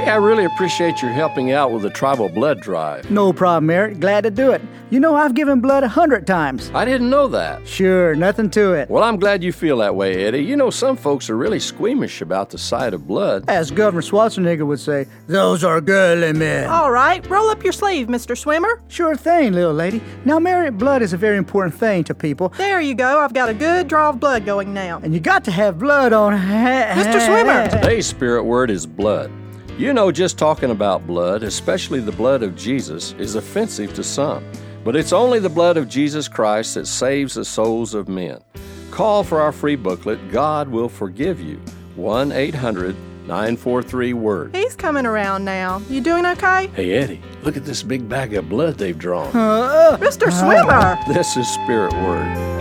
Hey, I really appreciate your helping out with the tribal blood drive. No problem, Eric. Glad to do it. You know, I've given blood 100 times. I didn't know that. Sure, nothing to it. Well, I'm glad you feel that way, Eddie. You know, some folks are really squeamish about the sight of blood. As Governor Schwarzenegger would say, those are girly men. All right, roll up your sleeve, Mr. Swimmer. Sure thing, little lady. Now, Mary, blood is a very important thing to people. There you go. I've got a good draw of blood going now. And you got to have blood on Mr. Swimmer! Today's spirit word is blood. You know, just talking about blood, especially the blood of Jesus, is offensive to some. But it's only the blood of Jesus Christ that saves the souls of men. Call for our free booklet, God Will Forgive You, 1-800-943-WORD. He's coming around now. You doing okay? Hey, Eddie, look at this big bag of blood they've drawn. Mr. Swimmer! This is Spirit Word.